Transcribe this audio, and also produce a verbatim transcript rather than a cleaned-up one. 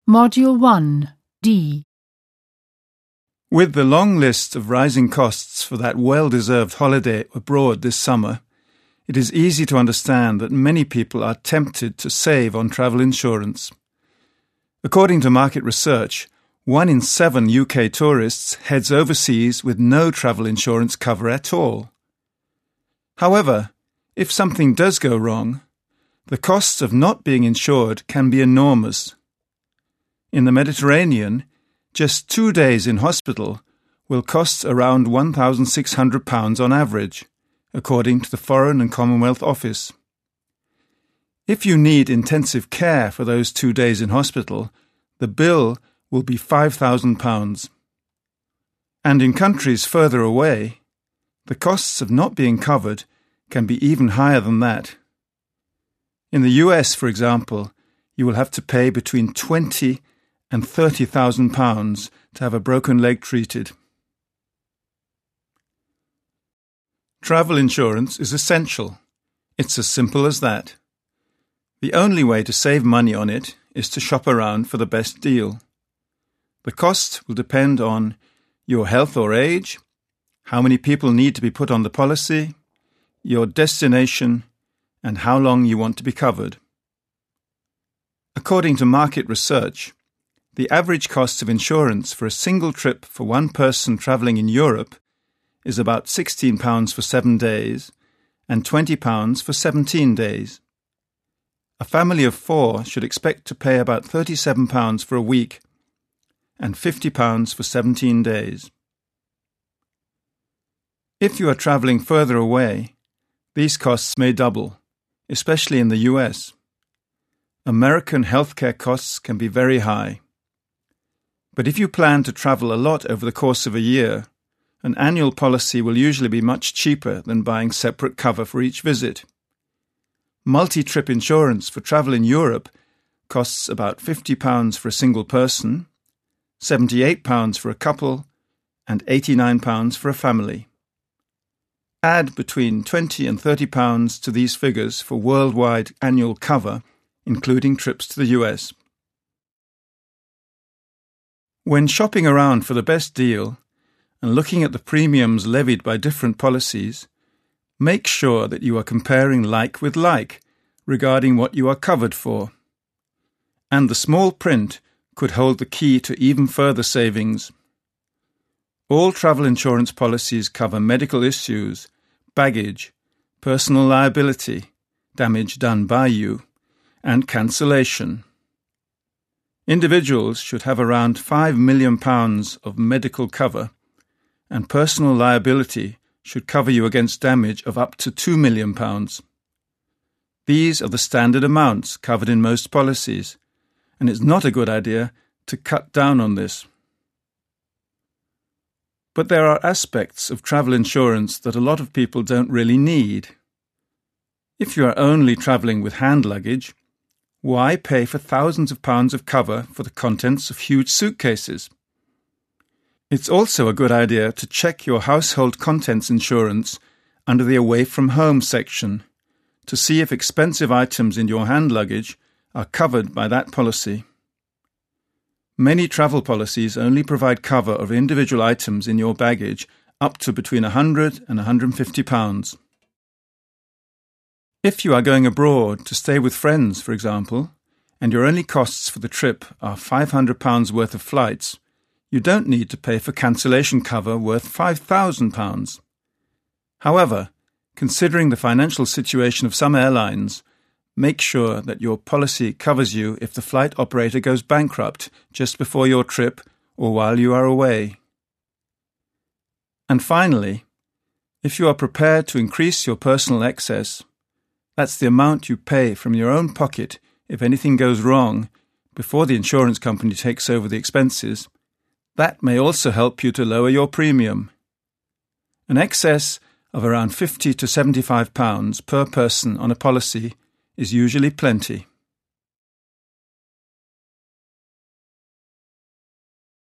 Module one, D. With the long list of rising costs for that well-deserved holiday abroad this summer, it is easy to understand that many people are tempted to save on travel insurance. According to market research, one in seven U K tourists heads overseas with no travel insurance cover at all. However, if something does go wrong, the costs of not being insured can be enormous. In the Mediterranean, just two days in hospital will cost around one thousand six hundred pounds on average, according to the Foreign and Commonwealth Office. If you need intensive care for those two days in hospital, the bill will be five thousand pounds. And in countries further away, the costs of not being covered can be even higher than that. In the U S, for example, you will have to pay between twenty and thirty thousand pounds to have a broken leg treated. Travel insurance is essential. It's as simple as that. The only way to save money on it is to shop around for the best deal. The cost will depend on your health or age, how many people need to be put on the policy, your destination, and how long you want to be covered. According to market research, the average cost of insurance for a single trip for one person travelling in Europe is about sixteen pounds for seven days and twenty pounds for seventeen days. A family of four should expect to pay about thirty-seven pounds for a week and fifty pounds for seventeen days. If you are travelling further away, these costs may double, especially in the U S. American healthcare costs can be very high. But if you plan to travel a lot over the course of a year, an annual policy will usually be much cheaper than buying separate cover for each visit. Multi-trip insurance for travel in Europe costs about fifty pounds for a single person, seventy-eight pounds for a couple, and eighty-nine pounds for a family. Add between twenty and thirty pounds to these figures for worldwide annual cover, including trips to the U S. When shopping around for the best deal and looking at the premiums levied by different policies, make sure that you are comparing like with like regarding what you are covered for. And the small print could hold the key to even further savings. All travel insurance policies cover medical issues, baggage, personal liability, damage done by you, and cancellation. Individuals should have around five million pounds of medical cover, and personal liability should cover you against damage of up to two million pounds. These are the standard amounts covered in most policies, and it's not a good idea to cut down on this. But there are aspects of travel insurance that a lot of people don't really need. If you are only travelling with hand luggage, why pay for thousands of pounds of cover for the contents of huge suitcases? It's also a good idea to check your household contents insurance under the Away from Home section to see if expensive items in your hand luggage are covered by that policy. Many travel policies only provide cover of individual items in your baggage up to between one hundred and one hundred fifty pounds. If you are going abroad to stay with friends, for example, and your only costs for the trip are five hundred pounds worth of flights, you don't need to pay for cancellation cover worth five thousand pounds. However, considering the financial situation of some airlines, make sure that your policy covers you if the flight operator goes bankrupt just before your trip or while you are away. And finally, if you are prepared to increase your personal excess, that's the amount you pay from your own pocket if anything goes wrong before the insurance company takes over the expenses, that may also help you to lower your premium. An excess of around fifty to seventy-five pounds per person on a policy is usually plenty.